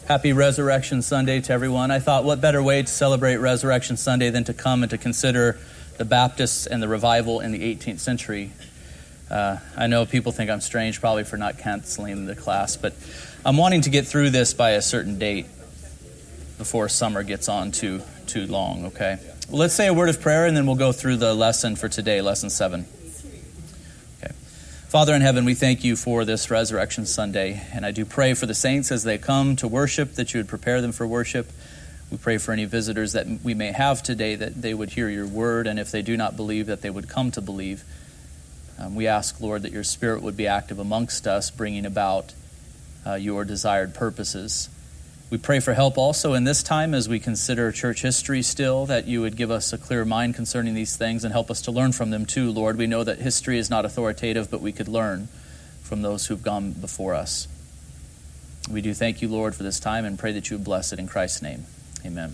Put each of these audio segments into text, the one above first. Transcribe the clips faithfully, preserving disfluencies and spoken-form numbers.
Happy Resurrection Sunday to everyone. I thought, what better way to celebrate Resurrection Sunday than to come and to consider the Baptists and the revival in the eighteenth century. Uh, I know people think I'm strange probably for not canceling the class, but I'm wanting to get through this by a certain date before summer gets on too, too long, okay? Well, let's say a word of prayer and then we'll go through the lesson for today, lesson seven. Father in heaven, we thank you for this Resurrection Sunday, and I do pray for the saints as they come to worship, that you would prepare them for worship. We pray for any visitors that we may have today, that they would hear your word, and if they do not believe, that they would come to believe. Um, we ask, Lord, that your Spirit would be active amongst us, bringing about uh, your desired purposes. We pray for help also in this time as we consider church history still, that you would give us a clear mind concerning these things and help us to learn from them too, Lord. We know that history is not authoritative, but we could learn from those who've gone before us. We do thank you, Lord, for this time and pray that you would bless it in Christ's name. Amen.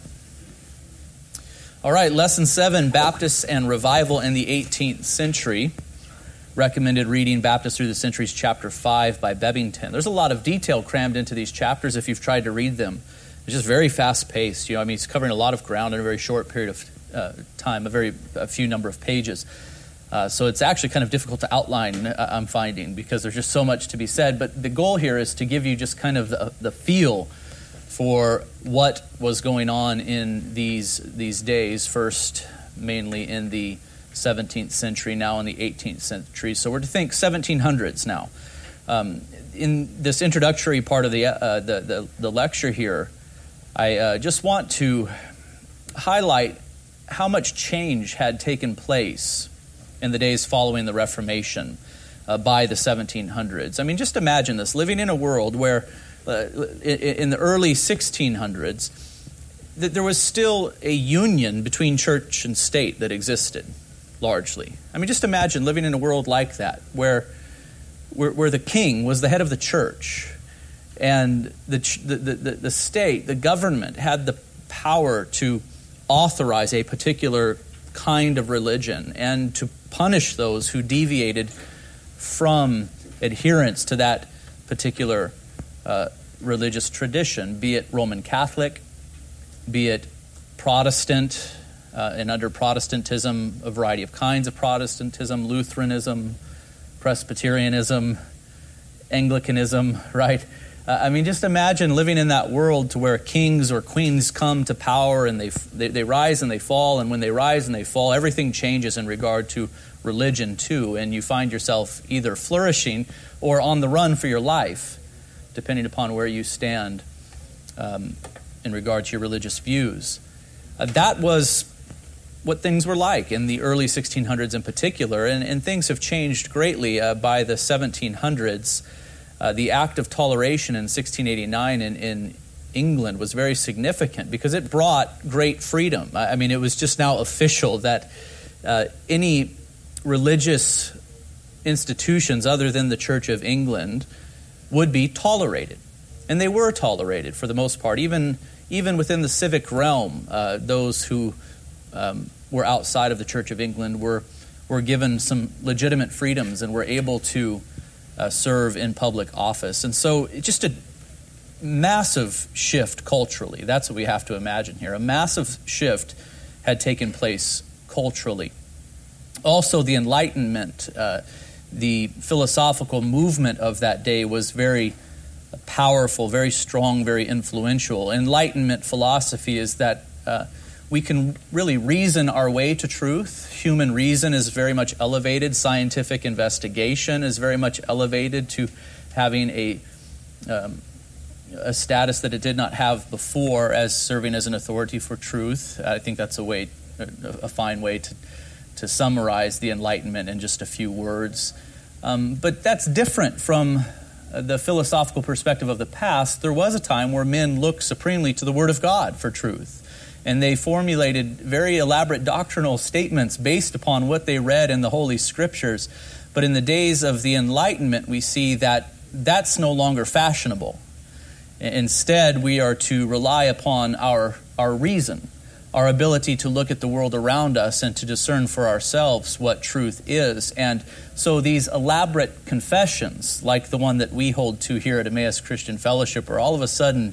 All right, lesson seven, Baptists and Revival in the eighteenth century. Recommended reading, Baptists Through the Centuries, chapter five by Bebbington. There's a lot of detail crammed into these chapters if you've tried to read them. It's just very fast-paced. You know, I mean, it's covering a lot of ground in a very short period of uh, time, a very a few number of pages. Uh, so it's actually kind of difficult to outline, uh, I'm finding, because there's just so much to be said. But the goal here is to give you just kind of the, the feel for what was going on in these these days, first mainly in the seventeenth century, now in the eighteenth century. So we're to think seventeen hundreds now. Um, in this introductory part of the uh, the, the the lecture here, I uh, just want to highlight how much change had taken place in the days following the Reformation uh, by the seventeen hundreds. I mean, just imagine this, living in a world where uh, in the early sixteen hundreds, that there was still a union between church and state that existed. Largely. I mean, just imagine living in a world like that, where, where, where the king was the head of the church, and the, the, the, the state, the government, had the power to authorize a particular kind of religion and to punish those who deviated from adherence to that particular uh, religious tradition, be it Roman Catholic, be it Protestant. Uh, and under Protestantism, a variety of kinds of Protestantism, Lutheranism, Presbyterianism, Anglicanism, right? Uh, I mean, just imagine living in that world to where kings or queens come to power and they, they they rise and they fall, and when they rise and they fall, everything changes in regard to religion too, and you find yourself either flourishing or on the run for your life, depending upon where you stand um, in regard to your religious views. Uh, that was what things were like in the early sixteen hundreds in particular, and, and things have changed greatly uh, by the seventeen hundreds. Uh, the Act of Toleration in sixteen eighty-nine in, in England was very significant because it brought great freedom. I, I mean, it was just now official that uh, any religious institutions other than the Church of England would be tolerated. And they were tolerated for the most part, even, even within the civic realm. Uh, those who Um, were outside of the Church of England were were given some legitimate freedoms and were able to uh, serve in public office. And so it's just a massive shift culturally. That's what we have to imagine here. A massive shift had taken place culturally. Also, the Enlightenment, uh, the philosophical movement of that day was very powerful, very strong, very influential. Enlightenment philosophy is that uh, we can really reason our way to truth. Human reason is very much elevated. Scientific investigation is very much elevated to having a um, a status that it did not have before as serving as an authority for truth. I think that's a way, a fine way to, to summarize the Enlightenment in just a few words. Um, but that's different from the philosophical perspective of the past. There was a time where men looked supremely to the Word of God for truth. And they formulated very elaborate doctrinal statements based upon what they read in the Holy Scriptures. But in the days of the Enlightenment, we see that that's no longer fashionable. Instead, we are to rely upon our, our reason, our ability to look at the world around us and to discern for ourselves what truth is. And so these elaborate confessions, like the one that we hold to here at Emmaus Christian Fellowship, are all of a sudden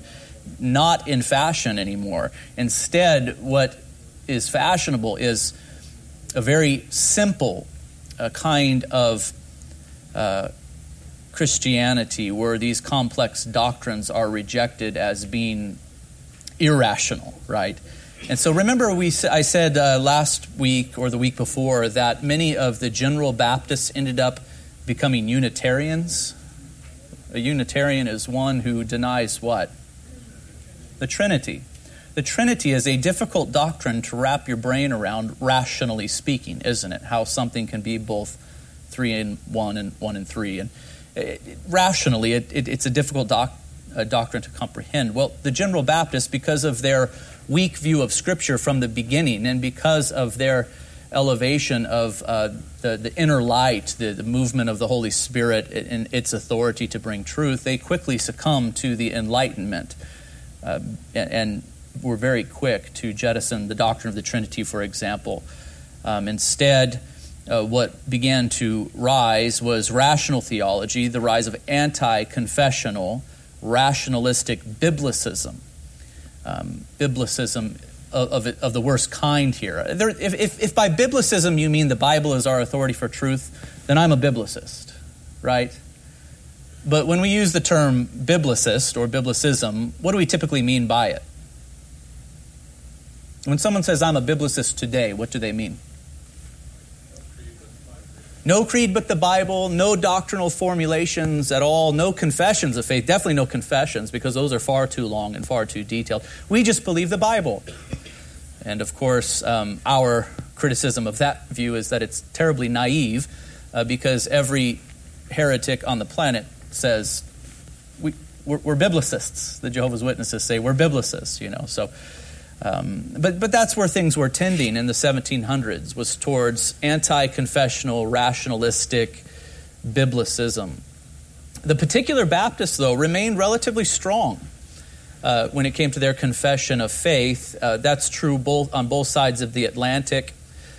not in fashion anymore. Instead, what is fashionable is a very simple uh, kind of uh, Christianity where these complex doctrines are rejected as being irrational, right? And so remember we I said uh, last week or the week before that many of the General Baptists ended up becoming Unitarians. A Unitarian is one who denies what? The Trinity. The Trinity is a difficult doctrine to wrap your brain around, rationally speaking, isn't it? How something can be both three and one and one and three. And it, it, rationally, it, it, it's a difficult doc, uh, doctrine to comprehend. Well, the General Baptists, because of their weak view of Scripture from the beginning and because of their elevation of uh, the, the inner light, the, the movement of the Holy Spirit and its authority to bring truth, they quickly succumb to the Enlightenment uh, and, and were very quick to jettison the doctrine of the Trinity, for example. Um, instead, uh, what began to rise was rational theology, the rise of anti-confessional, rationalistic biblicism. Um, biblicism of, of, of the worst kind here. There, if, if, if by biblicism you mean the Bible is our authority for truth, then I'm a biblicist, right? But when we use the term biblicist or biblicism, what do we typically mean by it? When someone says, I'm a biblicist today, what do they mean? No creed but the Bible, no doctrinal formulations at all, no confessions of faith, definitely no confessions because those are far too long and far too detailed. We just believe the Bible. And of course, um, our criticism of that view is that it's terribly naive uh, because every heretic on the planet says, we, we're, we're biblicists. The Jehovah's Witnesses say we're biblicists, you know, so... Um, but but that's where things were tending in the seventeen hundreds, was towards anti-confessional, rationalistic biblicism. The particular Baptists, though, remained relatively strong uh, when it came to their confession of faith. Uh, that's true both on both sides of the Atlantic.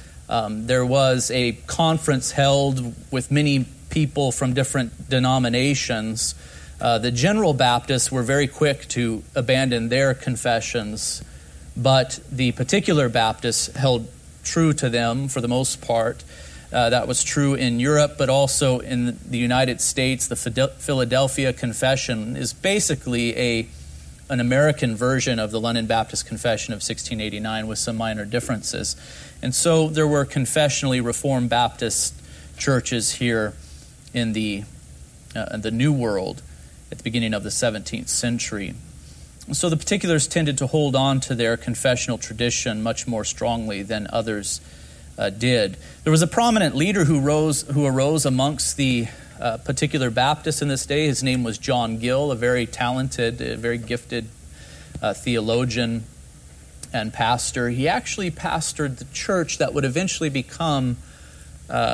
Um, there was a conference held with many people from different denominations. Uh, the General Baptists were very quick to abandon their confessions, but the particular Baptists held true to them for the most part. Uh, that was true in Europe, but also in the United States. The Philadelphia Confession is basically a an American version of the London Baptist Confession of sixteen eighty-nine with some minor differences. And so there were confessionally Reformed Baptist churches here in the, uh, the New World at the beginning of the seventeenth century. So the particulars tended to hold on to their confessional tradition much more strongly than others uh, did. There was a prominent leader who rose, who arose amongst the uh, particular Baptists in this day. His name was John Gill, a very talented, a very gifted uh, theologian and pastor. He actually pastored the church that would eventually become uh,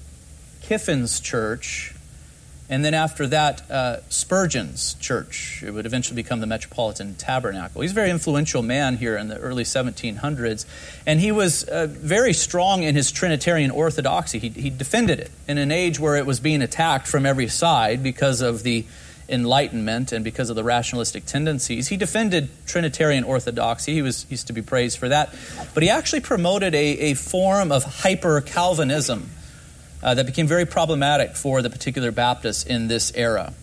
Kiffin's Church. And then after that, uh, Spurgeon's church. It would eventually become the Metropolitan Tabernacle. He's a very influential man here in the early seventeen hundreds. And he was uh, very strong in his Trinitarian orthodoxy. He, he defended it in an age where it was being attacked from every side because of the Enlightenment and because of the rationalistic tendencies. He defended Trinitarian orthodoxy. He was he's to be praised for that. But he actually promoted a, a form of hyper-Calvinism Uh, that became very problematic for the particular Baptists in this era.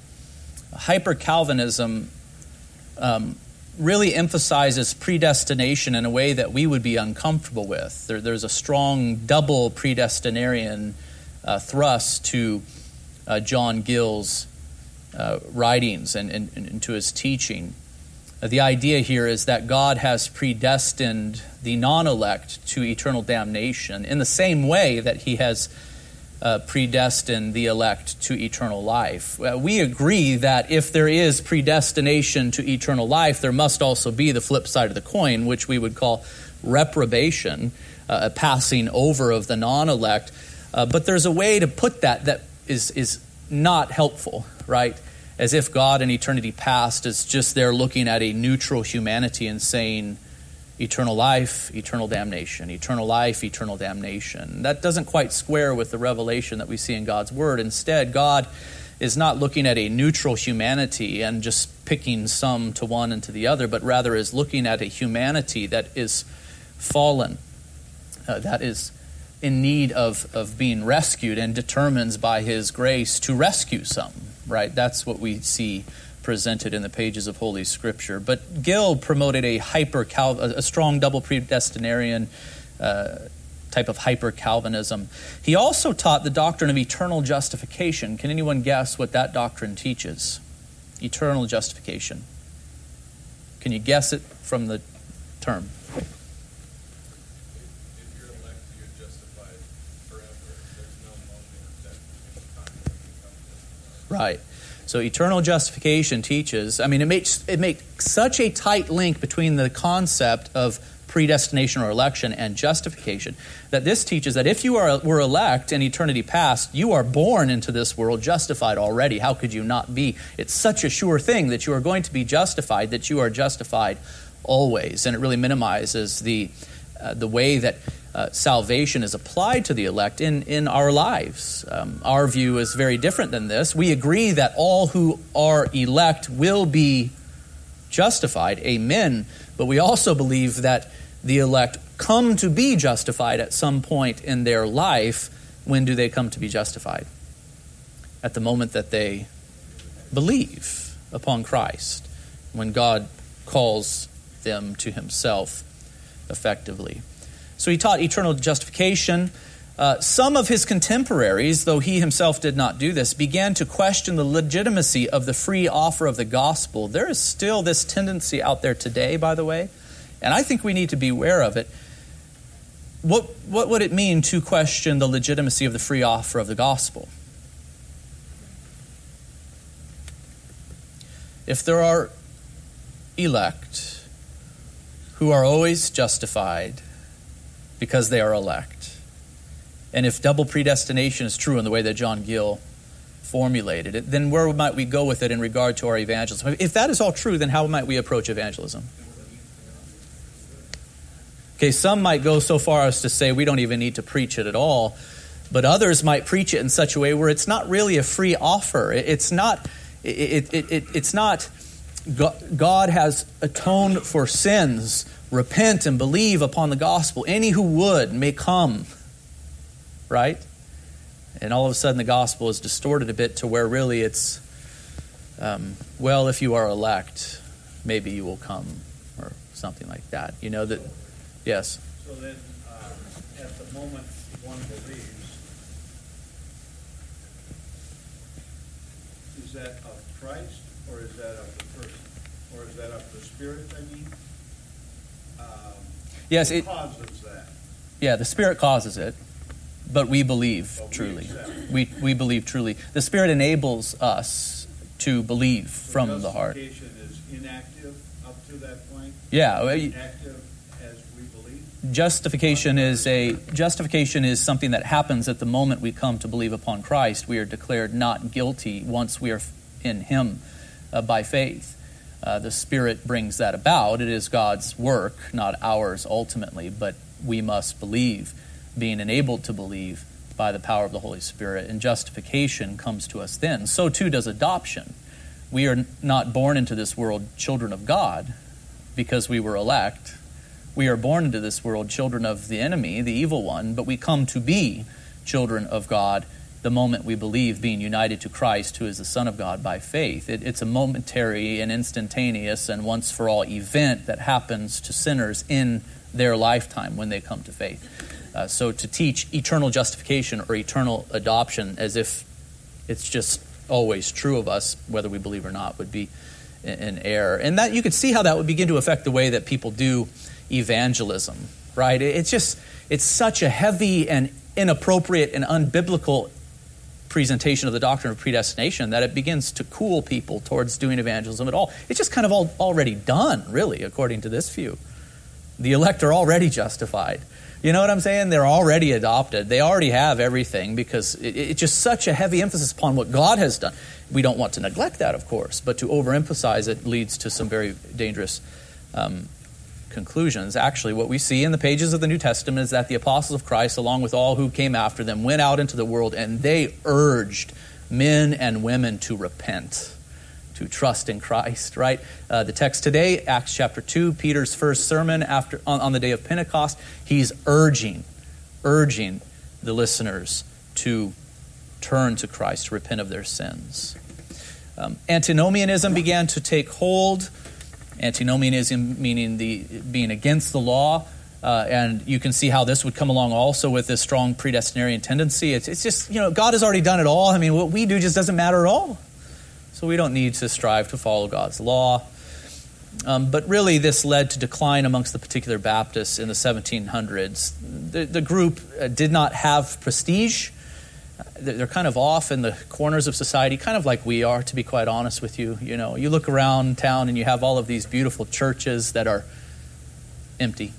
Hyper-Calvinism um, really emphasizes predestination in a way that we would be uncomfortable with. There, there's a strong double predestinarian uh, thrust to uh, John Gill's uh, writings and, and, and to his teaching. Uh, the idea here is that God has predestined the non-elect to eternal damnation in the same way that he has Uh, predestined the elect to eternal life. Uh, we agree that if there is predestination to eternal life, there must also be the flip side of the coin, which we would call reprobation, uh, a passing over of the non-elect. Uh, but there's a way to put that that is, is not helpful, right? As if God in eternity past is just there looking at a neutral humanity and saying, eternal life, eternal damnation, eternal life, eternal damnation. That doesn't quite square with the revelation that we see in God's Word. Instead, God is not looking at a neutral humanity and just picking some to one and to the other, but rather is looking at a humanity that is fallen, uh, that is in need of, of being rescued, and determines by his grace to rescue some, right? That's what we see presented in the pages of Holy Scripture. But Gill promoted a hyper a strong double predestinarian uh, type of hyper Calvinism. He also taught the doctrine of eternal justification. Can anyone guess what that doctrine teaches? Eternal justification. Can you guess it from the term? If you're elect, you're justified forever. There's no moment that time when you become justified. Right. So eternal justification teaches, I mean, it makes it makes such a tight link between the concept of predestination or election and justification that this teaches that if you are were elect in eternity past, you are born into this world justified already. How could you not be? It's such a sure thing that you are going to be justified that you are justified always. And it really minimizes the uh, the way that Uh, salvation is applied to the elect in, in our lives. Um, our view is very different than this. We agree that all who are elect will be justified, amen, but we also believe that the elect come to be justified at some point in their life. When do they come to be justified? At the moment that they believe upon Christ, when God calls them to himself effectively. So he taught eternal justification. Uh, some of his contemporaries, though he himself did not do this, began to question the legitimacy of the free offer of the gospel. There is still this tendency out there today, by the way, and I think we need to be aware of it. What, what would it mean to question the legitimacy of the free offer of the gospel? If there are elect who are always justified because they are elect, and if double predestination is true in the way that John Gill formulated it, then where might we go with it in regard to our evangelism? If that is all true, then how might we approach evangelism? Okay, some might go so far as to say we don't even need to preach it at all, but others might preach it in such a way where it's not really a free offer. It's not. It, it, it, it's not. God has atoned for sins. Repent and believe upon the gospel. Any who would may come. Right? And all of a sudden the gospel is distorted a bit to where really it's, um, well, if you are elect, maybe you will come, or something like that. You know that, yes? So then, uh, at the moment one believes, is that of Christ, or is that of the person? Or is that of the Spirit, I mean? Um, yes, it causes that. Yeah, the Spirit causes it, but we believe but truly. We, we we believe truly. The Spirit enables us to believe so from the heart. Justification is inactive up to that point. Yeah, Active as we believe. Justification is a justification is something that happens at the moment we come to believe upon Christ. We are declared not guilty once we are in Him uh, by faith. Uh, the Spirit brings that about. It is God's work, not ours ultimately, but we must believe, being enabled to believe by the power of the Holy Spirit. And justification comes to us then. So too does adoption. We are not born into this world children of God because we were elect. We are born into this world children of the enemy, the evil one, but we come to be children of God the moment we believe, being united to Christ, who is the Son of God, by faith. It, it's a momentary and instantaneous and once-for-all event that happens to sinners in their lifetime when they come to faith. Uh, so to teach eternal justification or eternal adoption as if it's just always true of us, whether we believe or not, would be an error. And that you could see how that would begin to affect the way that people do evangelism, right? It's just, it's such a heavy and inappropriate and unbiblical presentation of the doctrine of predestination that it begins to cool people towards doing evangelism at all. It's just kind of all, already done, really, according to this view. The elect are already justified. You know what I'm saying? They're already adopted. They already have everything because it, it's just such a heavy emphasis upon what God has done. We don't want to neglect that, of course, but to overemphasize it leads to some very dangerous um, conclusions. Actually, what we see in the pages of the New Testament is that the apostles of Christ, along with all who came after them, went out into the world and they urged men and women to repent, to trust in Christ, right? Uh, the text today, Acts chapter two, Peter's first sermon after on, on the day of Pentecost, he's urging, urging the listeners to turn to Christ, to repent of their sins. Um, antinomianism began to take hold. Antinomianism meaning the being against the law. Uh, and you can see how this would come along also with this strong predestinarian tendency. It's, it's just, you know, God has already done it all. I mean, what we do just doesn't matter at all. So we don't need to strive to follow God's law. Um, but really, this led to decline amongst the particular Baptists in the seventeen hundreds. The, the group uh, did not have prestige. They're kind of off in the corners of society, kind of like we are, to be quite honest with you. You know, you look around town and you have all of these beautiful churches that are empty.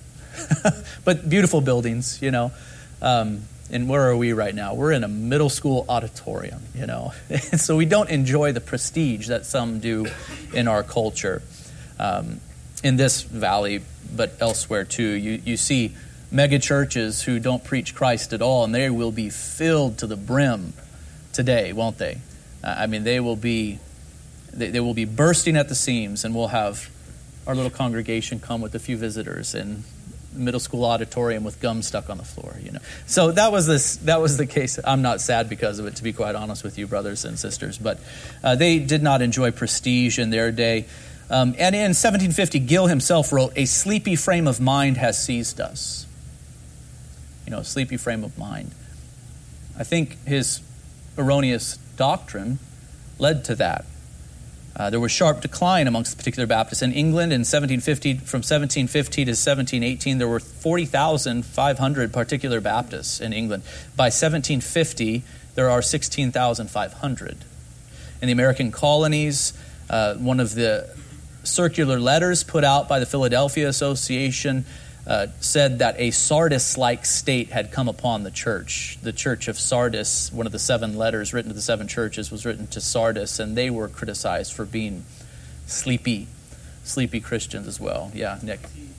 But beautiful buildings, you know. Um, and where are we right now? We're in a middle school auditorium, you know. And so we don't enjoy the prestige that some do in our culture. Um, in this valley, but elsewhere too, you, you see mega churches who don't preach Christ at all, and they will be filled to the brim today, won't they? Uh, I mean, they will be they, they will be bursting at the seams, and we'll have our little congregation come with a few visitors and middle school auditorium with gum stuck on the floor, you know. So that was this. That was the case. I'm not sad because of it, to be quite honest with you, brothers and sisters. But uh, they did not enjoy prestige in their day. Um, and in seventeen fifty, Gill himself wrote, "A sleepy frame of mind has seized us." You know, a sleepy frame of mind. I think his erroneous doctrine led to that. Uh, there was sharp decline amongst the particular Baptists. In England in seventeen fifty, from seventeen fifty to seventeen eighteen, there were forty thousand five hundred particular Baptists in England. By seventeen fifty, there are sixteen thousand five hundred. In the American colonies, uh, one of the circular letters put out by the Philadelphia Association uh, said that a Sardis-like state had come upon the church. The church of Sardis, one of the seven letters written to the seven churches, was written to Sardis, and they were criticized for being sleepy, sleepy Christians as well. Yeah, Nick.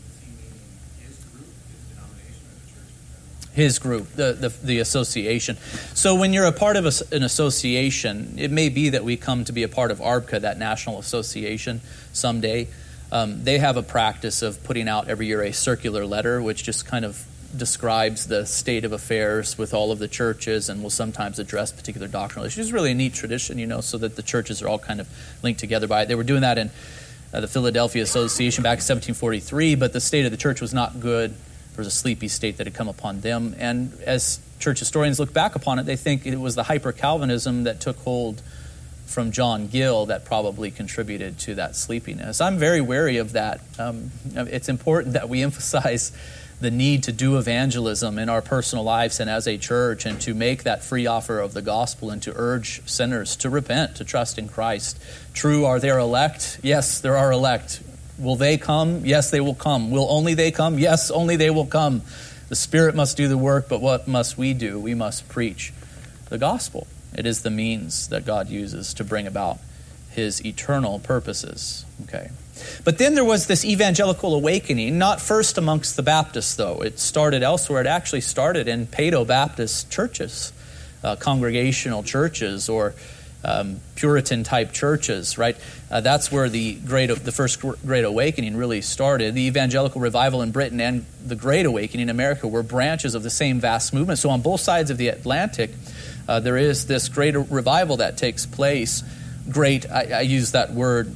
His group, the, the the association. So when you're a part of a, an association, it may be that we come to be a part of A R B C A, that national association, someday. Um, they have a practice of putting out every year a circular letter, which just kind of describes the state of affairs with all of the churches and will sometimes address particular doctrinal issues. It's really a neat tradition, you know, so that the churches are all kind of linked together by it. They were doing that in uh, the Philadelphia Association back in seventeen forty-three, but the state of the church was not good. There was a sleepy state that had come upon them. And as church historians look back upon it, they think it was the hyper-Calvinism that took hold from John Gill that probably contributed to that sleepiness. I'm very wary of that. Um, it's important that we emphasize the need to do evangelism in our personal lives and as a church, and to make that free offer of the gospel, and to urge sinners to repent, to trust in Christ. True, are there elect? Yes, there are elect. Will they come? Yes, they will come. Will only they come? Yes, only they will come. The Spirit must do the work, but what must we do? We must preach the gospel. It is the means that God uses to bring about his eternal purposes. Okay. But then there was this evangelical awakening, not first amongst the Baptists, though. It started elsewhere. It actually started in Paedo-Baptist churches, uh, congregational churches, or um, Puritan-type churches, right? Uh, that's where the great, the first Great Awakening really started. The evangelical revival in Britain and the Great Awakening in America were branches of the same vast movement. So on both sides of the Atlantic, uh, there is this great revival that takes place. Great, I, I use that word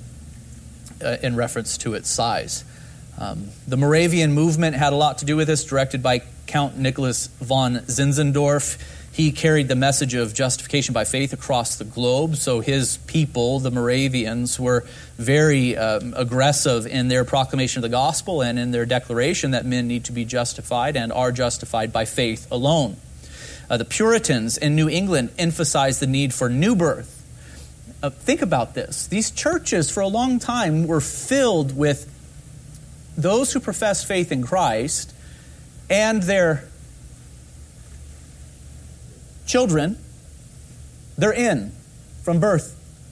uh, in reference to its size. Um, the Moravian movement had a lot to do with this, directed by Count Nicholas von Zinzendorf. He carried the message of justification by faith across the globe. So his people, the Moravians, were very um, aggressive in their proclamation of the gospel and in their declaration that men need to be justified and are justified by faith alone. Uh, the Puritans in New England emphasized the need for new birth. Uh, think about this. These churches for a long time were filled with those who profess faith in Christ and their children. They're in from birth.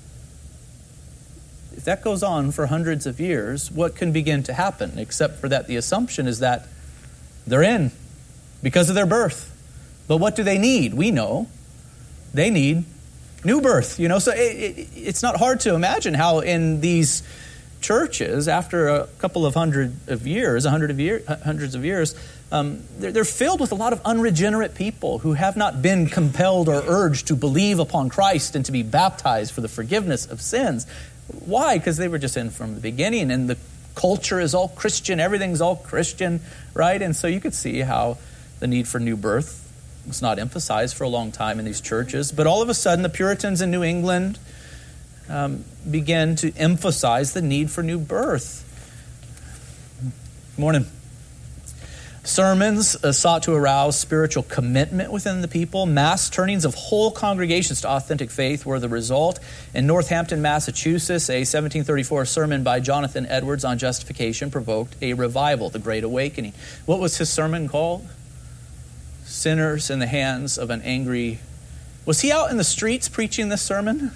If that goes on for hundreds of years, what can begin to happen? Except for that the assumption is that they're in because of their birth. But what do they need? We know. They need New birth, you know. So it, it, it's not hard to imagine how in these churches, after a couple of hundred of years, a hundred of year, hundreds of years, um, they're, they're filled with a lot of unregenerate people who have not been compelled or urged to believe upon Christ and to be baptized for the forgiveness of sins. Why? Because they were just in from the beginning, and the culture is all Christian, everything's all Christian, right? And so you could see how the need for new birth was not emphasized for a long time in these churches. But all of a sudden, the Puritans in New England um, began to emphasize the need for new birth. Morning. Sermons uh, sought to arouse spiritual commitment within the people. Mass turnings of whole congregations to authentic faith were the result. In Northampton, Massachusetts, a seventeen thirty-four sermon by Jonathan Edwards on justification provoked a revival, the Great Awakening. What was his sermon called? Sinners in the hands of an angry... Was he out in the streets preaching this sermon?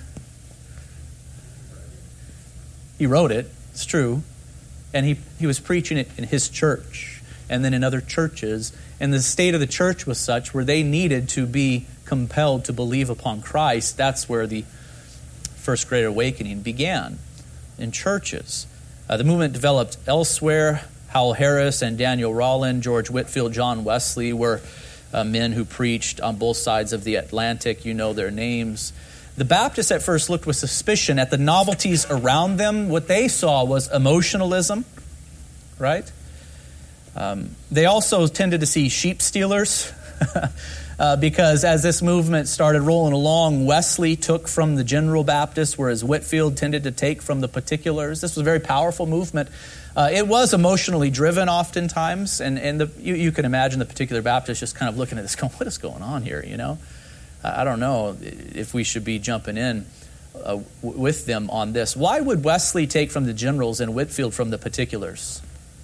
He wrote it, it's true. And he, he was preaching it in his church and then in other churches. And the state of the church was such where they needed to be compelled to believe upon Christ. That's where the First Great Awakening began, in churches. Uh, the movement developed elsewhere. Howell Harris and Daniel Rollin, George Whitefield, John Wesley were uh, men who preached on both sides of the Atlantic. You know their names. The Baptists at first looked with suspicion at the novelties around them. What they saw was emotionalism, right? Um, they also tended to see sheep stealers uh, because as this movement started rolling along, Wesley took from the general Baptists, whereas Whitefield tended to take from the particulars. This was a very powerful movement. Uh, it was emotionally driven oftentimes, and, and the, you, you can imagine the particular Baptists just kind of looking at this going, what is going on here, you know? I don't know if we should be jumping in uh, w- with them on this. Why would Wesley take from the generals and Whitefield from the particulars?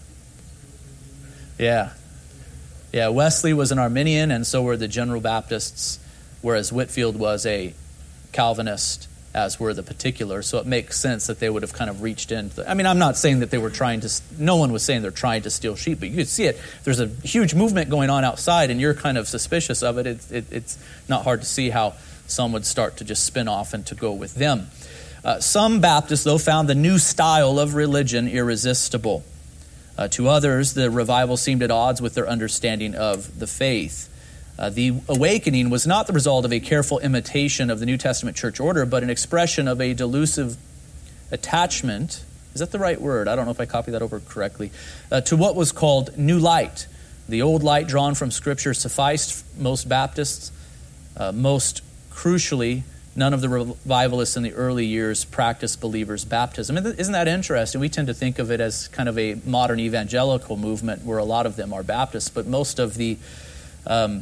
Yeah. Yeah, Wesley was an Arminian, and so were the General Baptists, whereas Whitefield was a Calvinist, as were the particulars. So it makes sense that they would have kind of reached in. I mean, I'm not saying that they were trying to, no one was saying they're trying to steal sheep, but you could see it. There's a huge movement going on outside, and you're kind of suspicious of it. It, it it's not hard to see how some would start to just spin off and to go with them. Uh, some Baptists, though, found the new style of religion irresistible. Uh, to others, the revival seemed at odds with their understanding of the faith. Uh, the awakening was not the result of a careful imitation of the New Testament church order, but an expression of a delusive attachment, is that the right word? I don't know if I copied that over correctly, uh, to what was called new light. The old light drawn from Scripture sufficed most Baptists. Uh, most crucially, none of the revivalists in the early years practiced believers' baptism. Isn't that interesting? We tend to think of it as kind of a modern evangelical movement where a lot of them are Baptists, but most of the um,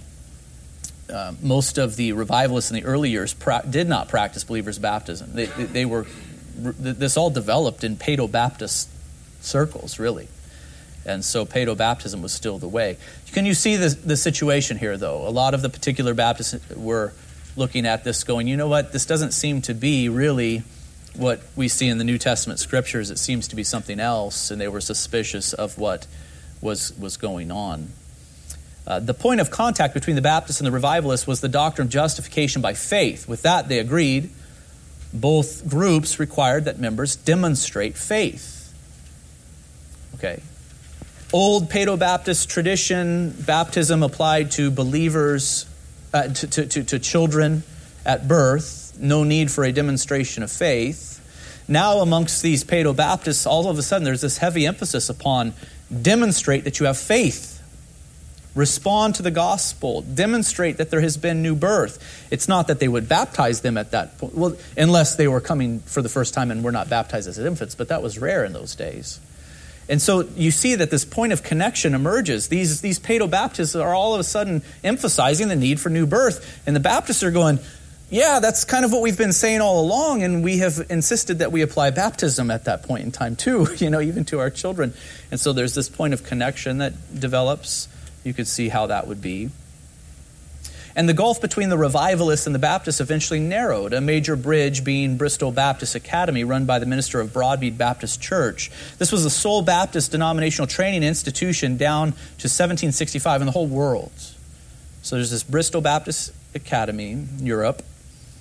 uh, most of the revivalists in the early years pra- did not practice believers' baptism. They, they, they were this all developed in Paedo-Baptist circles, really. And so Paedo-Baptism was still the way. Can you see the, the situation here, though? A lot of the particular Baptists were looking at this going, you know what, this doesn't seem to be really what we see in the New Testament scriptures. It seems to be something else, and they were suspicious of what was, was going on. Uh, the point of contact between the Baptists and the revivalists was the doctrine of justification by faith. With that, they agreed. Both groups required that members demonstrate faith. Okay. Old Paedo-Baptist tradition, baptism applied to believers Uh, to, to, to, to children at birth, no need for a demonstration of faith. Now amongst these Paedo-Baptists, all of a sudden there's this heavy emphasis upon demonstrate that you have faith. Respond to the gospel. Demonstrate that there has been new birth. It's not that they would baptize them at that point, well, unless they were coming for the first time and were not baptized as infants, but that was rare in those days. And so you see that this point of connection emerges. These, these Paedo-Baptists are all of a sudden emphasizing the need for new birth. And the Baptists are going, yeah, that's kind of what we've been saying all along, and we have insisted that we apply baptism at that point in time too, you know, even to our children. And so there's this point of connection that develops. You could see how that would be. And the gulf between the revivalists and the Baptists eventually narrowed, a major bridge being Bristol Baptist Academy, run by the minister of Broadmead Baptist Church. This was the sole Baptist denominational training institution down to seventeen sixty-five in the whole world. So there's this Bristol Baptist Academy in Europe.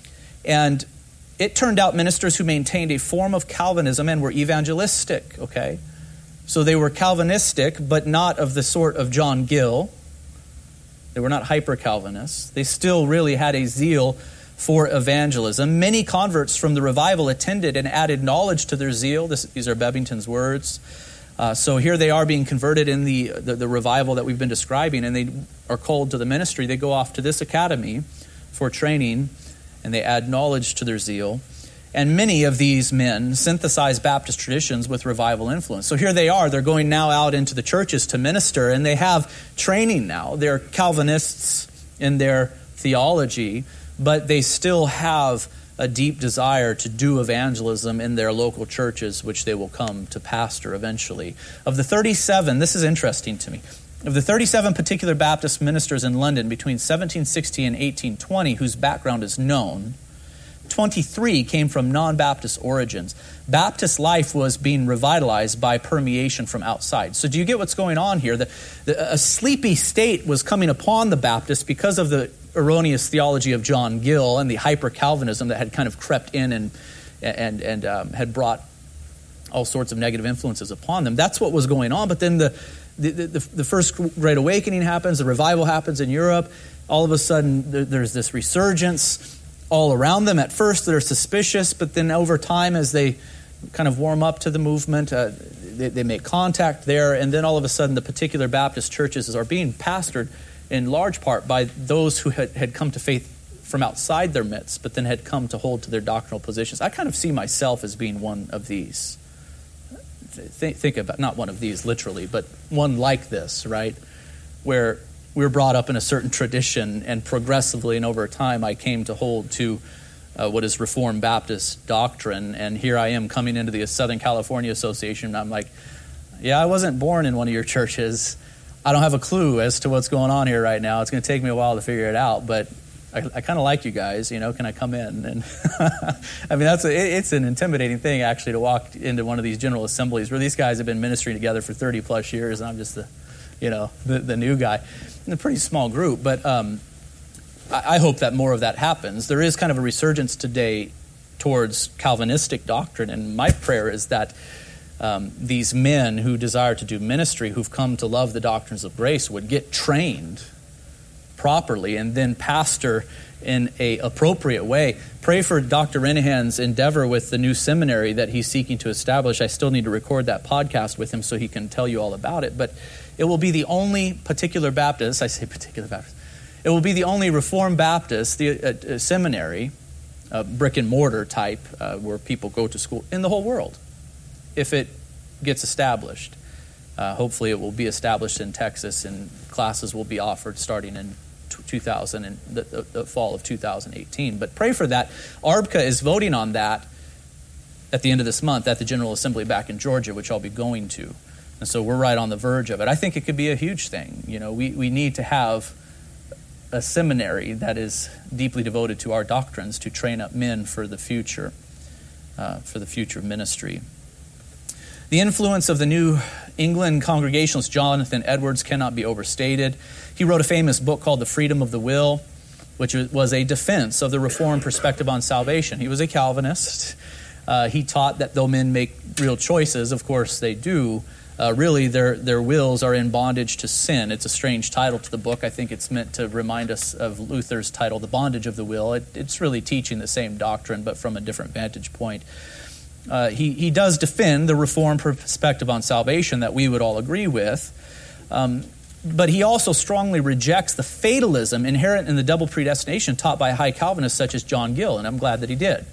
And it turned out ministers who maintained a form of Calvinism and were evangelistic, okay? So they were Calvinistic, but not of the sort of John Gill. They were not hyper-Calvinists. They still really had a zeal for evangelism. Many converts from the revival attended and added knowledge to their zeal. This, these are Bebbington's words. Uh, so here they are being converted in the, the, the revival that we've been describing, and they are called to the ministry. They go off to this academy for training, and they add knowledge to their zeal. And many of these men synthesize Baptist traditions with revival influence. So here they are. They're going now out into the churches to minister, and they have training now. They're Calvinists in their theology, but they still have a deep desire to do evangelism in their local churches, which they will come to pastor eventually. Of the thirty-seven, this is interesting to me, of the thirty-seven particular Baptist ministers in London between seventeen sixty and eighteen twenty, whose background is known, twenty-three came from non-Baptist origins. Baptist life was being revitalized by permeation from outside. So do you get what's going on here? The, the, a sleepy state was coming upon the Baptists because of the erroneous theology of John Gill and the hyper-Calvinism that had kind of crept in and and and um, had brought all sorts of negative influences upon them. That's what was going on. But then the the, the, the First Great Awakening happens, the revival happens in Europe. All of a sudden, there, there's this resurgence all around them. At first, they're suspicious, but then over time, as they kind of warm up to the movement, uh, they, they make contact there, and then all of a sudden, the particular Baptist churches are being pastored in large part by those who had, had come to faith from outside their midst, but then had come to hold to their doctrinal positions. I kind of see myself as being one of these. Think, think about, not one of these literally, but one like this, right? Where we were brought up in a certain tradition, and progressively and over time I came to hold to uh, what is Reformed Baptist doctrine, and here I am coming into the Southern California Association, and I'm like, yeah, I wasn't born in one of your churches. I don't have a clue as to what's going on here right now. It's going to take me a while to figure it out, but I, I kind of like you guys. You know, can I come in? And I mean, that's a, it, it's an intimidating thing actually to walk into one of these general assemblies where these guys have been ministering together for thirty plus years, and I'm just the, you know, the, the new guy. In a pretty small group, but um, I, I hope that more of that happens. There is kind of a resurgence today towards Calvinistic doctrine, and my prayer is that Um, these men who desire to do ministry, who've come to love the doctrines of grace, would get trained properly and then pastor in a appropriate way. Pray for Doctor Renahan's endeavor with the new seminary that he's seeking to establish. I still need to record that podcast with him so he can tell you all about it. But it will be the only particular Baptist, I say particular Baptist, it will be the only Reformed Baptist the, uh, uh, seminary, uh, brick and mortar type, uh, where people go to school in the whole world. If it gets established. Uh, hopefully it will be established in Texas, and classes will be offered starting in two thousand and the, the, the fall of two thousand eighteen. But pray for that. A R B C A is voting on that at the end of this month at the General Assembly back in Georgia, which I'll be going to. And so we're right on the verge of it. I think it could be a huge thing. You know, we, we need to have a seminary that is deeply devoted to our doctrines to train up men for the future, uh, for the future ministry. The influence of the New England Congregationalist Jonathan Edwards cannot be overstated. He wrote a famous book called The Freedom of the Will, which was a defense of the Reformed perspective on salvation. He was a Calvinist. Uh, he taught that though men make real choices, of course they do, uh, really their, their wills are in bondage to sin. It's a strange title to the book. I think it's meant to remind us of Luther's title, The Bondage of the Will. It, it's really teaching the same doctrine, but from a different vantage point. Uh, he, he does defend the Reformed perspective on salvation that we would all agree with, um, but he also strongly rejects the fatalism inherent in the double predestination taught by high Calvinists such as John Gill, and I'm glad that he did.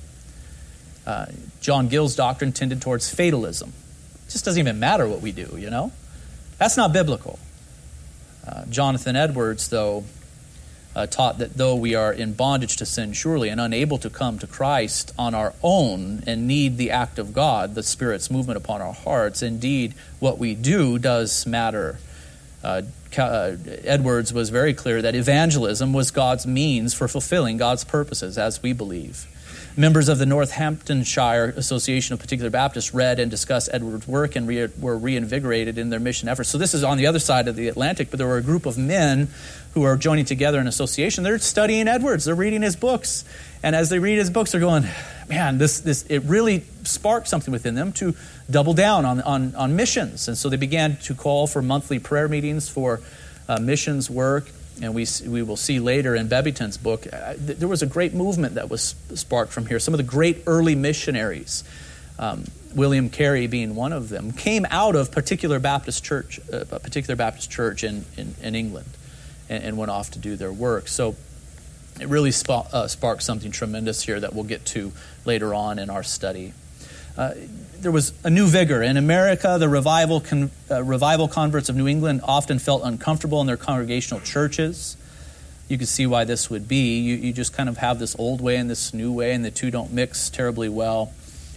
Uh, John Gill's doctrine tended towards fatalism. It just doesn't even matter what we do, you know? That's not biblical. Uh, Jonathan Edwards, though, Uh, taught that though we are in bondage to sin surely and unable to come to Christ on our own and need the act of God, the Spirit's movement upon our hearts, indeed what we do does matter. Uh, uh, Edwards was very clear that evangelism was God's means for fulfilling God's purposes, as we believe. Members of the Northamptonshire Association of Particular Baptists read and discussed Edwards' work and re- were reinvigorated in their mission efforts. So this is on the other side of the Atlantic, but there were a group of men who are joining together in association. They're studying Edwards. They're reading his books. And as they read his books, they're going, man, this this it really sparked something within them to double down on, on, on missions. And so they began to call for monthly prayer meetings for uh, missions work. And we we will see later in Bebbington's book, uh, th- there was a great movement that was sparked from here. Some of the great early missionaries, um, William Carey being one of them, came out of particular Baptist church, uh, a particular Baptist church in, in, in England, and, and went off to do their work. So it really sp- uh, sparked something tremendous here that we'll get to later on in our study. Uh, there was a new vigor. In America, the revival con- uh, revival converts of New England often felt uncomfortable in their congregational churches. You can see why this would be. You, you just kind of have this old way and this new way, and the two don't mix terribly well.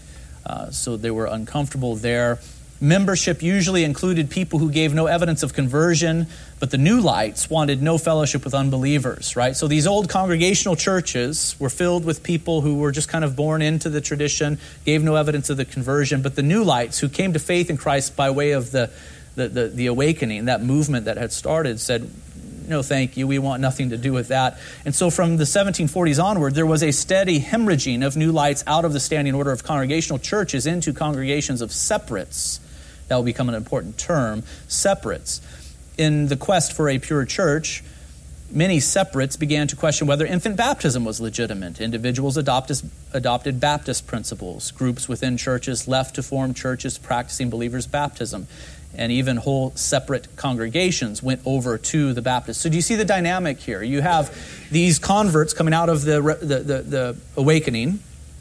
Uh, so they were uncomfortable there. Membership usually included people who gave no evidence of conversion, but the new lights wanted no fellowship with unbelievers, right? So these old congregational churches were filled with people who were just kind of born into the tradition, gave no evidence of the conversion, but the new lights who came to faith in Christ by way of the, the, the, the awakening, that movement that had started, said, no, thank you, we want nothing to do with that. And so from the seventeen forties onward, there was a steady hemorrhaging of new lights out of the standing order of congregational churches into congregations of separates. That will become an important term, separates. In the quest for a pure church, many separates began to question whether infant baptism was legitimate. Individuals adopted, adopted Baptist principles. Groups within churches left to form churches practicing believers' baptism. And even whole separate congregations went over to the Baptists. So do you see the dynamic here? You have these converts coming out of the, the, the, the awakening,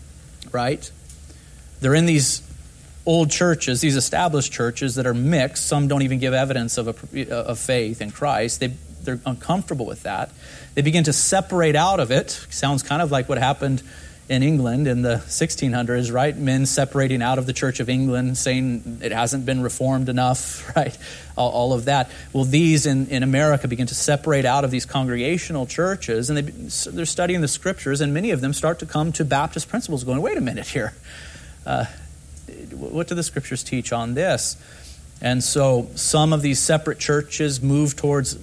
right? They're in these old churches, these established churches that are mixed. Some don't even give evidence of a, of faith in Christ. They, they're uncomfortable with that. They begin to separate out of it. Sounds kind of like what happened in England in the sixteen hundreds, right? Men separating out of the Church of England, saying it hasn't been reformed enough, right? All, all of that. Well, these in, in America begin to separate out of these congregational churches, and they, they're studying the Scriptures, and many of them start to come to Baptist principles going, wait a minute here. Uh, What do the Scriptures teach on this? And so some of these separate churches move towards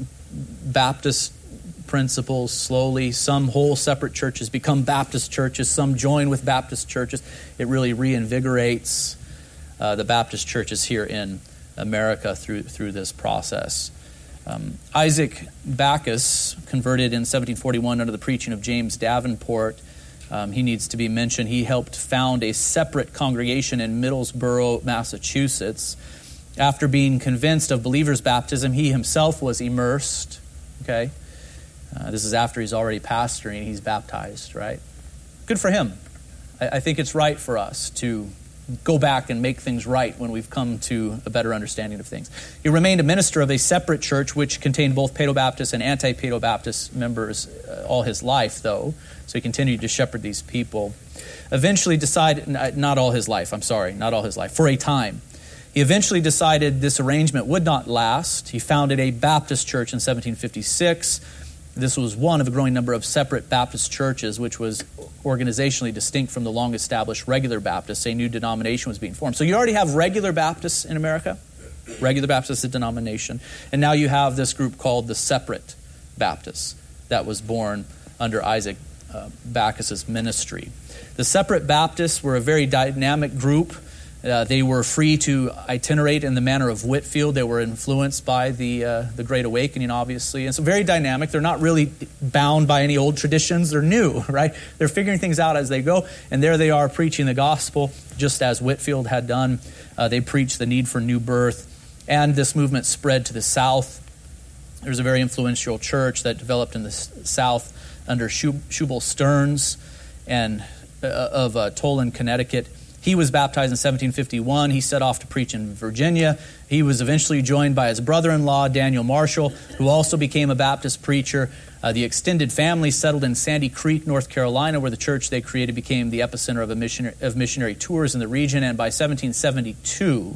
Baptist principles slowly. Some whole separate churches become Baptist churches. Some join with Baptist churches. It really reinvigorates uh, the Baptist churches here in America through, through this process. Um, Isaac Backus, converted in seventeen forty-one under the preaching of James Davenport, Um, he needs to be mentioned. He helped found a separate congregation in Middlesbrough, Massachusetts. After being convinced of believers' baptism, he himself was immersed. Okay, uh, this is after he's already pastoring. He's baptized, right? Good for him. I, I think it's right for us to go back and make things right when we've come to a better understanding of things. He remained a minister of a separate church which contained both Paedo-Baptist and anti-Paedo-Baptist members uh, all his life, though. So he continued to shepherd these people. Eventually decided, not all his life, I'm sorry, not all his life, for a time. He eventually decided this arrangement would not last. He founded a Baptist church in seventeen fifty-six. This was one of a growing number of separate Baptist churches, which was organizationally distinct from the long-established regular Baptists. A new denomination was being formed. So you already have regular Baptists in America, regular Baptists, a denomination, and now you have this group called the Separate Baptists that was born under Isaac uh, Backus's ministry. The Separate Baptists were a very dynamic group. Uh, they were free to itinerate in the manner of Whitefield. They were influenced by the uh, the Great Awakening, obviously. And so very dynamic. They're not really bound by any old traditions. They're new, right? They're figuring things out as they go. And there they are preaching the gospel, just as Whitefield had done. Uh, they preached the need for new birth. And this movement spread to the South. There was a very influential church that developed in the South under Shubal Stearns and uh, of uh, Tolan, Connecticut. He was baptized in seventeen fifty-one. He set off to preach in Virginia. He was eventually joined by his brother-in-law, Daniel Marshall, who also became a Baptist preacher. Uh, the extended family settled in Sandy Creek, North Carolina, where the church they created became the epicenter of, a missionary, of missionary tours in the region. And by seventeen seventy-two,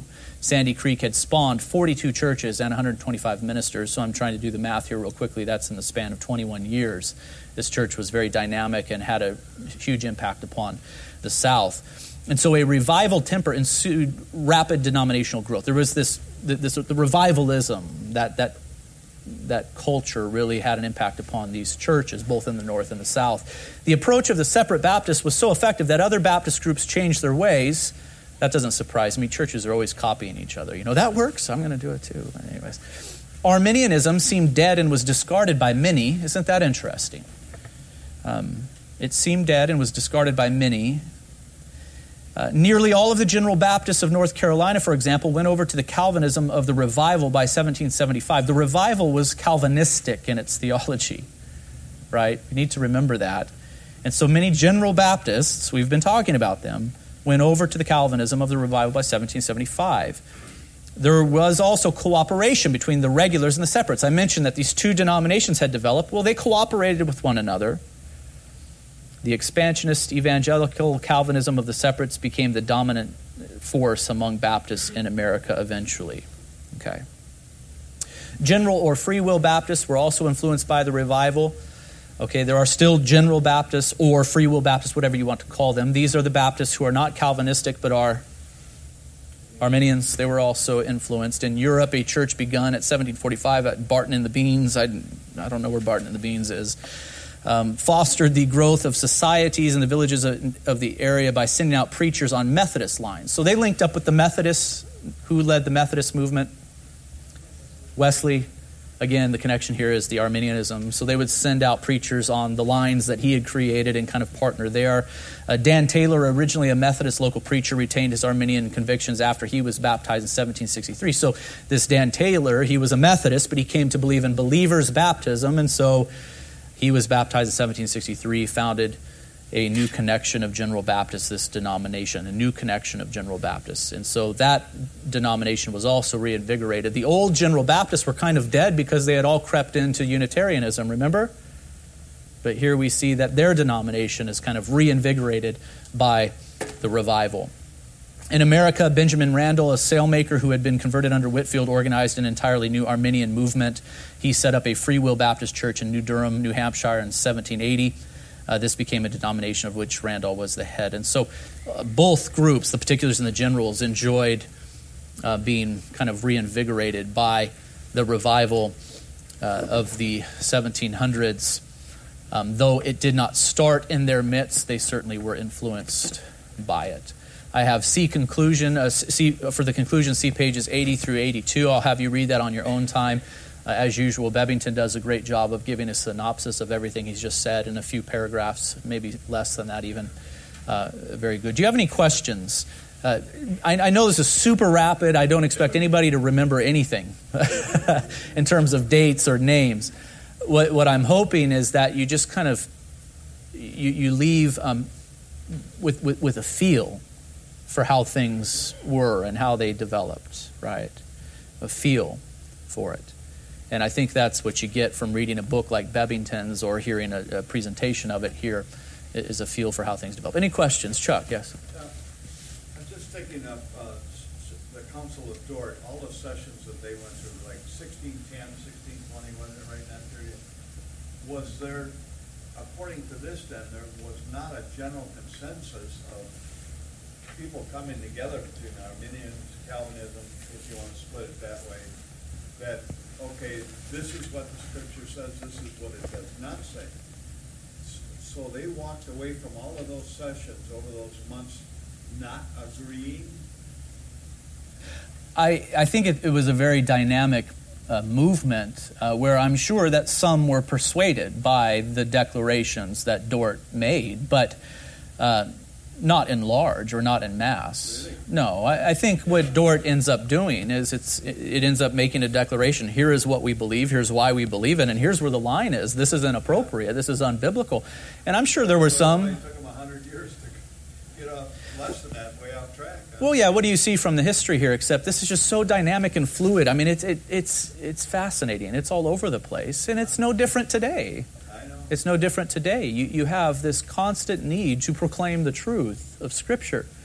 Sandy Creek had spawned forty-two churches and one hundred twenty-five ministers. So I'm trying to do the math here real quickly. That's in the span of twenty-one years. This church was very dynamic and had a huge impact upon the South. And so a revival temper ensued rapid denominational growth. There was this, this the revivalism, that that that culture really had an impact upon these churches, both in the North and the South. The approach of the separate Baptists was so effective that other Baptist groups changed their ways. That doesn't surprise me. Churches are always copying each other. You know, that works, I'm going to do it too. Anyways, Arminianism seemed dead and was discarded by many. Isn't that interesting? Um, it seemed dead and was discarded by many. Uh, nearly all of the General Baptists of North Carolina, for example, went over to the Calvinism of the Revival by seventeen seventy-five. The Revival was Calvinistic in its theology, right? We need to remember that. And so many General Baptists, we've been talking about them, went over to the Calvinism of the Revival by seventeen seventy-five. There was also cooperation between the regulars and the separates. I mentioned that these two denominations had developed. Well, they cooperated with one another. The expansionist evangelical Calvinism of the separates became the dominant force among Baptists in America eventually. Okay. General or free will Baptists were also influenced by the revival. Okay, there are still General Baptists or free will Baptists, whatever you want to call them. These are the Baptists who are not Calvinistic but are Arminians. They were also influenced. In Europe, a church begun at seventeen forty-five at Barton in the Beans. I, I don't know where Barton in the Beans is. Um, fostered the growth of societies in the villages of, of the area by sending out preachers on Methodist lines. So they linked up with the Methodists. Who led the Methodist movement? Wesley. Again, the connection here is the Arminianism. So they would send out preachers on the lines that he had created and kind of partner there. Uh, Dan Taylor, originally a Methodist local preacher, retained his Arminian convictions after he was baptized in seventeen sixty-three. So this Dan Taylor, he was a Methodist, but he came to believe in believers' baptism, and so he was baptized in seventeen sixty-three, founded a new connection of General Baptists, this denomination, a new connection of General Baptists. And so that denomination was also reinvigorated. The old General Baptists were kind of dead because they had all crept into Unitarianism, remember? But here we see that their denomination is kind of reinvigorated by the revival. In America, Benjamin Randall, a sailmaker who had been converted under Whitefield, organized an entirely new Arminian movement. He set up a Free Will Baptist church in New Durham, New Hampshire in seventeen eighty. Uh, this became a denomination of which Randall was the head. And so uh, both groups, the particulars and the generals, enjoyed uh, being kind of reinvigorated by the revival uh, of the seventeen hundreds. Um, though it did not start in their midst, they certainly were influenced by it. I have C conclusion, uh, C, for the conclusion, see pages eighty through eighty-two. I'll have you read that on your own time. Uh, as usual, Bebbington does a great job of giving a synopsis of everything he's just said in a few paragraphs, maybe less than that even. Uh, very good. Do you have any questions? Uh, I, I know this is super rapid. I don't expect anybody to remember anything in terms of dates or names. What, what I'm hoping is that you just kind of, you, you leave um, with, with, with a feel for how things were and how they developed, right? A feel for it. And I think that's what you get from reading a book like Bebbington's or hearing a, a presentation of it here, is a feel for how things develop. Any questions? Chuck, yes? Uh, I'm just thinking of uh, the Council of Dort, all the sessions that they went through, like sixteen ten, sixteen twenty, wasn't it right in that period? Was there, according to this then, there was not a general consensus of people coming together between Arminians, Calvinism, if you want to split it that way, that, okay, this is what the Scripture says, this is what it does not say. So they walked away from all of those sessions over those months not agreeing? I, I think it, it was a very dynamic uh, movement uh, where I'm sure that some were persuaded by the declarations that Dort made, but uh, not in large or not in mass. Really? No, I, I think what Dort ends up doing is it's it ends up making a declaration. Here is what we believe. Here's why we believe it. And here's where the line is. This is inappropriate. This is unbiblical. And I'm sure there were some... It took them a hundred years to get off, less than that, way off track. Huh? Well, yeah, what do you see from the history here, except this is just so dynamic and fluid. I mean, it's it, it's it's fascinating. It's all over the place. And it's no different today. It's no different today. You you have this constant need to proclaim the truth of Scripture.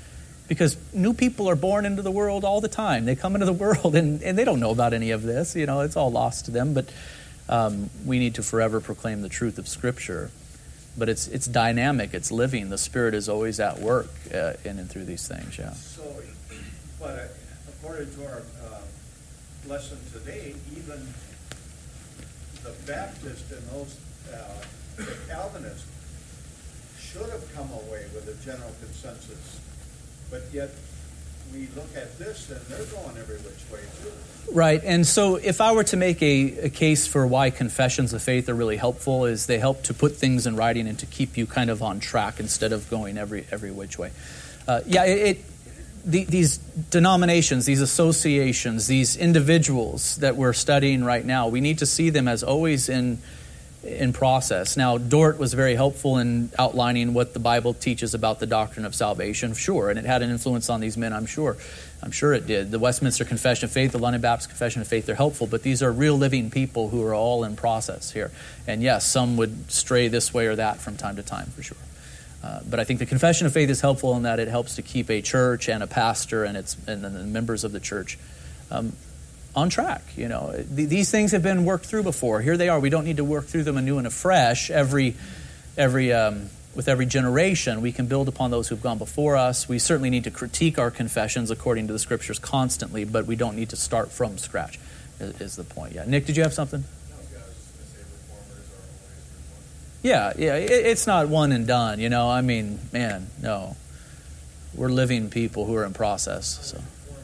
Because new people are born into the world all the time. They come into the world and, and they don't know about any of this. You know, it's all lost to them. But um, we need to forever proclaim the truth of Scripture. But it's it's dynamic. It's living. The Spirit is always at work uh, in and through these things. Yeah. So, but uh, according to our uh, lesson today, even the Baptist and those uh, the Calvinists should have come away with a general consensus. But yet, we look at this, and they're going every which way, too. Right, and so if I were to make a, a case for why confessions of faith are really helpful, is they help to put things in writing and to keep you kind of on track instead of going every every which way. Uh, yeah, it, it the, these denominations, these associations, these individuals that we're studying right now, we need to see them as always in in process. Now, Dort was very helpful in outlining what the Bible teaches about the doctrine of salvation, sure, and it had an influence on these men, I'm sure. I'm sure it did. The Westminster Confession of Faith, the London Baptist Confession of Faith, they're helpful, but these are real living people who are all in process here. And yes, some would stray this way or that from time to time, for sure. Uh, but I think the Confession of Faith is helpful in that it helps to keep a church and a pastor and its and the members of the church um, on track. You know, these things have been worked through before. Here they are. We don't need to work through them anew and afresh every, every, um, with every generation. We can build upon those who've gone before us. We certainly need to critique our confessions according to the Scriptures constantly, but we don't need to start from scratch. Is, is the point? Yeah. Nick, did you have something? No, yeah, I was just going to say reformers are always reformers. Yeah, yeah. It, it's not one and done. You know, I mean, man, no. We're living people who are in process. So.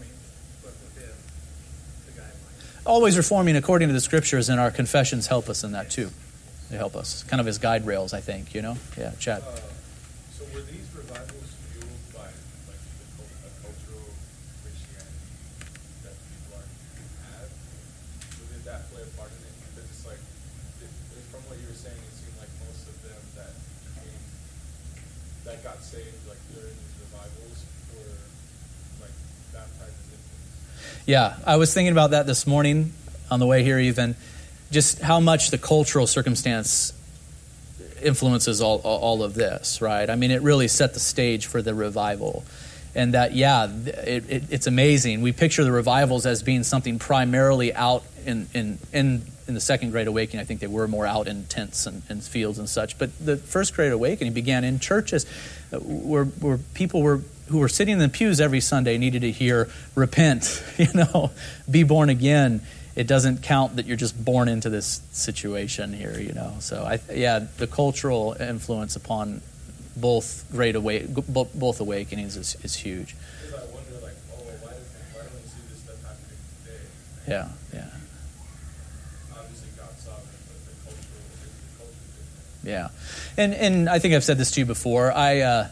Always reforming according to the Scriptures, and our confessions help us in that too. They help us, kind of as guide rails, I think. You know, yeah, Chad. Uh, so were these revivals fueled by like the, a cultural Christianity that people are had? So did that play a part in it? Because it's like, it, it, from what you were saying, it seemed like most of them that came, that got saved like during these revivals were like baptized as infants. Yeah, I was thinking about that this morning on the way here even, just how much the cultural circumstance influences all, all of this, right? I mean, it really set the stage for the revival. And that, yeah, it, it, it's amazing. We picture the revivals as being something primarily out in, in, in, in the Second Great Awakening. I think they were more out in tents and, and fields and such. But the First Great Awakening began in churches where, where people were who were sitting in the pews every Sunday needed to hear, repent, you know, be born again. It doesn't count that you're just born into this situation here, you know. So, I, yeah, the cultural influence upon both great awake, both awakenings is, is huge. Because I wonder, like, oh, why, does, why don't we see this stuff happening today? Yeah, yeah. Obviously, God's sovereign, but the cultural, the culture different. Yeah, and and I think I've said this to you before. I, uh,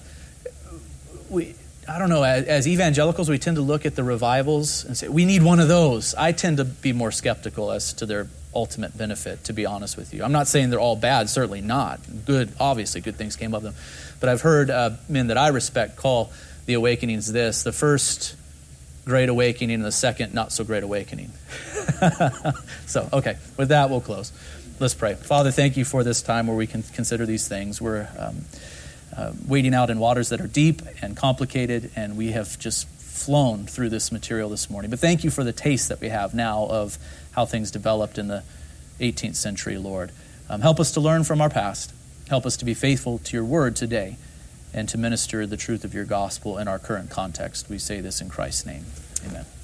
we. I don't know, as, as evangelicals, we tend to look at the revivals and say, we need one of those. I tend to be more skeptical as to their ultimate benefit, to be honest with you. I'm not saying they're all bad, certainly not. Good, obviously, good things came of them. But I've heard uh, men that I respect call the awakenings this, the first great awakening and the second not so great awakening. So, okay, with that, we'll close. Let's pray. Father, thank you for this time where we can consider these things. We're... Um, Uh, wading out in waters that are deep and complicated, and we have just flown through this material this morning. But thank you for the taste that we have now of how things developed in the eighteenth century, Lord. Um, help us to learn from our past. Help us to be faithful to your word today and to minister the truth of your gospel in our current context. We say this in Christ's name. Amen.